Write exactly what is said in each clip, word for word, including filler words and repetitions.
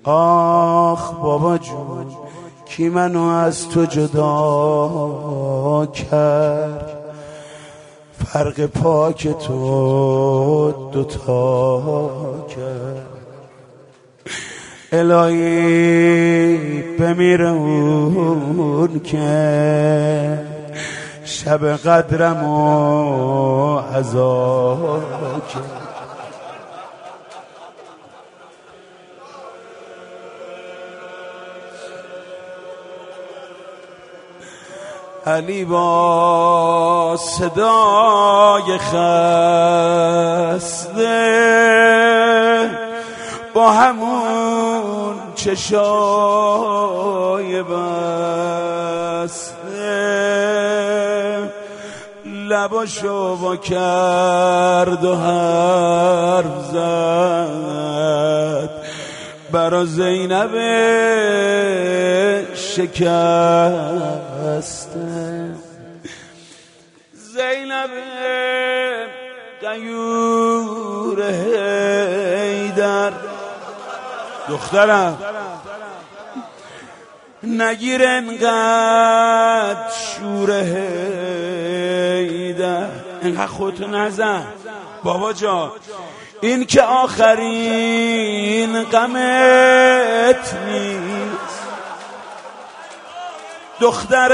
آخ بابا جون کی منو از تو جدا کرد، فرق پاک تو دوتا کرد. الهی بمیرون که شب قدرمو عزا کرد. علی با صدای خسته با همون چشای بسته لباشو با کرد و حرف زد برا زینب شکسته. زینب غیور حیدر دخترم نگیر انقدر شور حیدر، انقدر خودتو نزن بابا جان، این که آخرین غمت نیست. دختر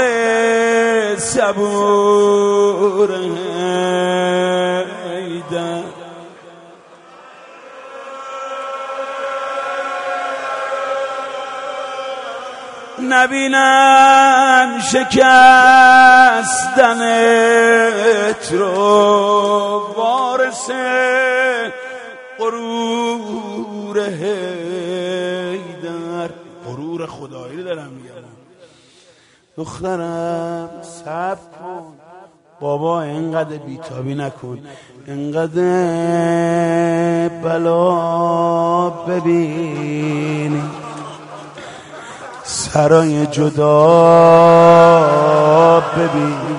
صبور حیدر نبینم شکستنت رو، وارث غرور حیدر. غرور خدایی رو دارم میگم. دخترم صبر کن بابا، اینقدر بیتابی نکن، اینقدر بلا ببینی سرای جدا ببینی.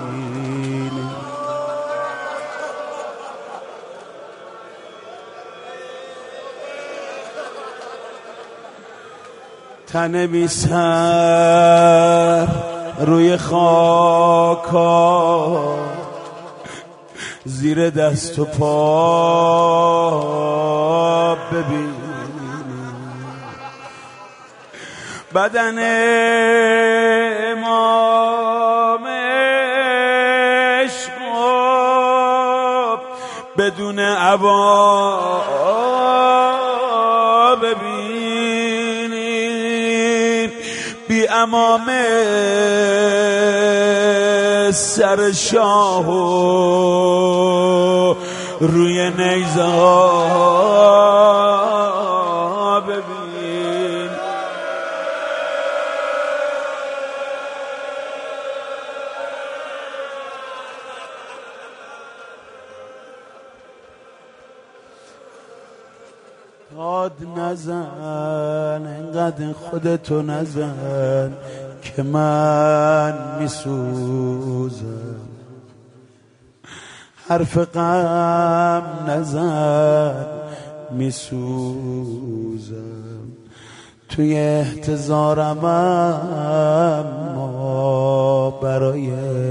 تن بی سر روی خاکا زیر دست و پا ببین، بدن امام عشق بدون عبا ببینیم، بی امامه سر شاه روی نیزه ها ببین. داد نزن انقدر خودتو نزن که من میسوزم، حرف غم نزن میسوزم، توی احتضارم اما برای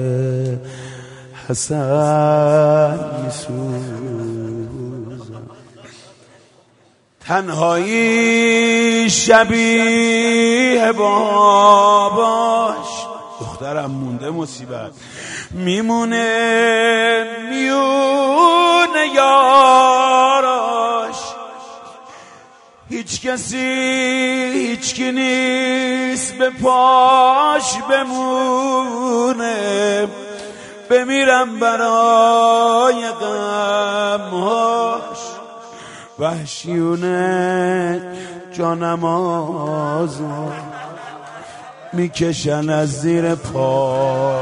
حسن میسوزم. تنهایی شبیه باباش، دخترم مونده مصیبت، میمونه میونه یاراش، هیچ کسی هیچ کی نیست به پاش بمونه، بمیرم برای غمهاش، وحشیونه جانمازو میکشن از زیر پا.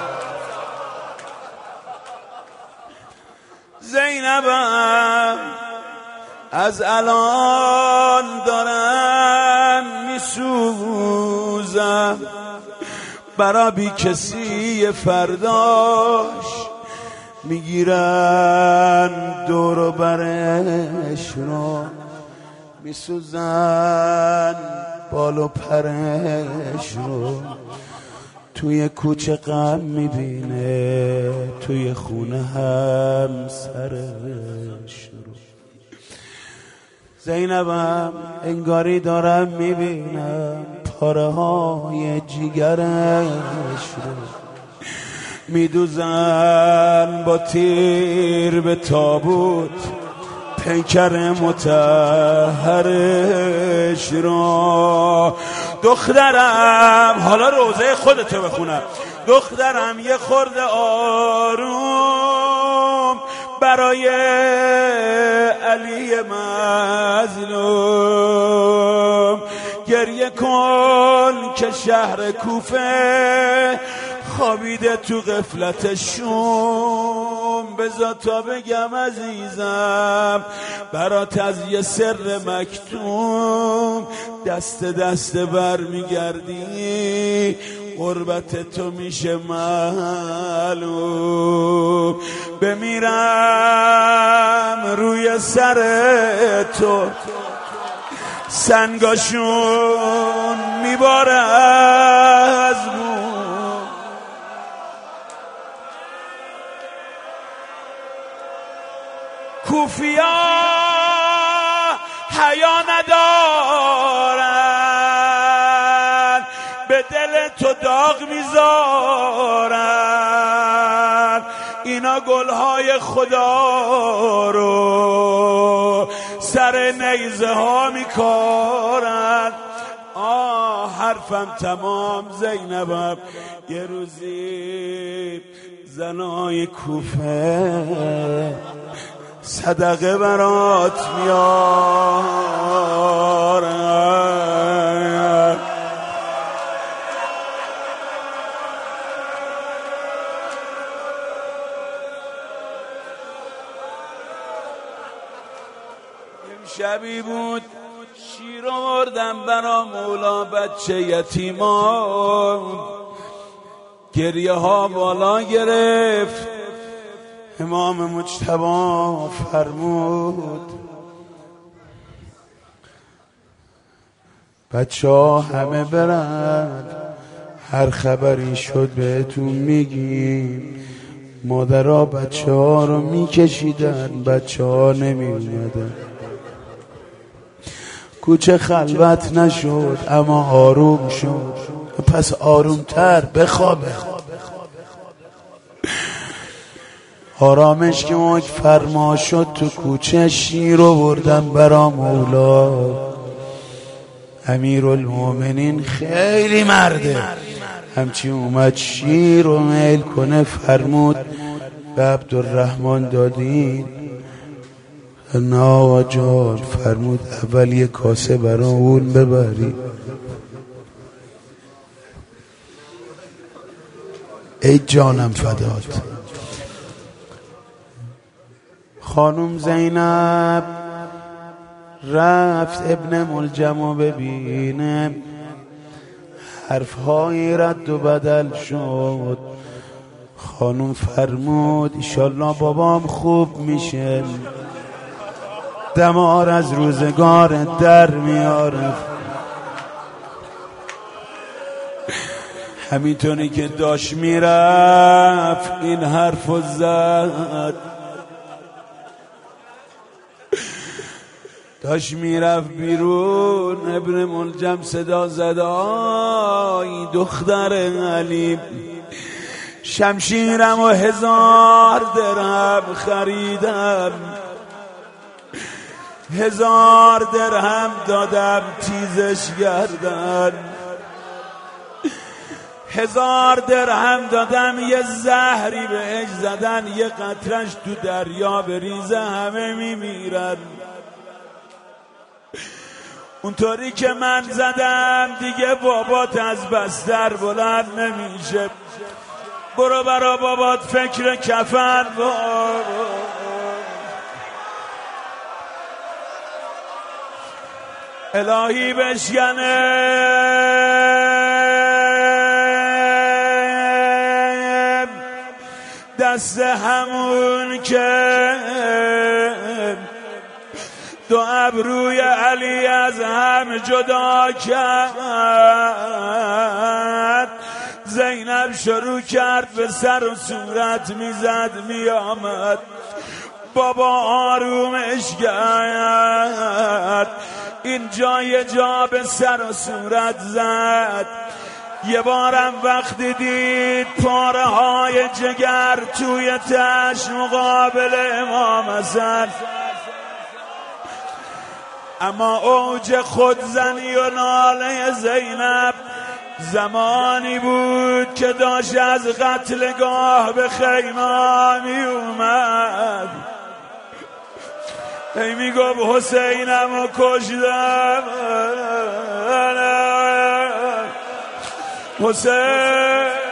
زینبم از الان دارم میسوزم، برا بی کسی فرداش میگیرن دور و برش رو میسوزن بال و پرش رو، توی کوچه غم میبینه، توی خونه هم سرش رو. زینبم انگاری دارم میبینم پاره های جیگرش رو، میدوزن با تیر به تابوت پیکر مطهرش را. دخترم، حالا روزه خودتو بخونم، دخترم یه خورده آروم برای علی مظلوم گریه کن که شهر کوفه خوابیده تو غفلتشون. بذار تا بگم عزیزم برات از یه سر مکتوم، دست دست بر میگردی قربت تو میشه معلوم. بمیرم روی سر تو سنگاشون میباره از مون. کوفیا حیا ندارن، به دل تو داغ میذارن، اینا گلهای خدا رو سر نیزه ها میکارن. آه حرفم تمام زینبم، یه روزی زنای کوفه صدقه برات میارن. شبی بود شیر آوردم برا مولا بچه یتیمان، گریه ها بالا گرفت. امام مجتبی فرمود بچه ها همه برن، هر خبری شد بهتون میگیم. مادرها بچه ها رو میکشیدن، بچه ها نمی اومدن. کوچه خلوت نشد اما آروم شد، پس آرومتر بخوابه. آرامش که موج فرما شد تو کوچه، شیر رو بردن برا مولا. امیرالمومنین خیلی مرده، همچی اومد شیر رو میل کنه فرمود به عبدالرحمن دادین. نه آقا جان، فرمود اول یه کاسه برا اون ببری. ای جانم فدات. خانم زینب رفت ابن ملجمو ببینه، حرفهای رد و بدل شد. خانم فرمود ایشالله بابام خوب میشه، دمار از روزگار در میاره. همینطوری که داشت میرفت این حرفو زد، داشت میرفت بیرون ابن ملجم صدا زد آی دختر علی، شمشیرم و هزار درهم خریدم، هزار درهم دادم تیزش گردن، هزار درهم دادم یه زهری بهش زدن، یه قطرش تو دریا بریزه همه میمیرن. اونطوری که من زدم دیگه بابات از بستر بلند نمیشه، برو برا بابات فکر کفن بابا. الهی بشکنه دست همون که دو ابروی علی از هم جدا کرد. زینب شروع کرد به سر و صورت میزد میآمد. بابا آرومش کرد. این جای جا به سر و صورت زد. یه بارم وقتی دید پاره های جگر توی تش مقابل امام حسن، اما اوج خودزنی و ناله زینب زمانی بود که داشت از قتلگاه به خیمه می اومد. ای می گفت حسینم و کشدم، حسین